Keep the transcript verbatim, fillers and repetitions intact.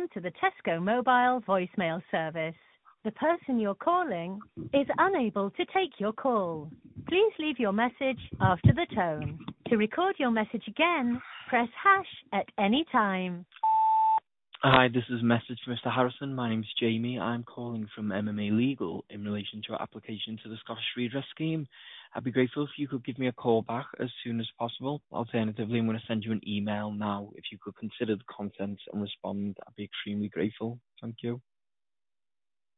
Welcome to the Tesco Mobile voicemail service. The person you're calling is unable to take your call. Please leave your message after the tone. To record your message again, press hash at any time. Hi, this is a message for Mister Harrison. My name's Jamie. I'm calling from M M A Legal in relation to our application to the Scottish Redress Scheme. I'd be grateful if you could give me a call back as soon as possible. Alternatively, I'm going to send you an email now. If you could consider the content and respond, I'd be extremely grateful. Thank you.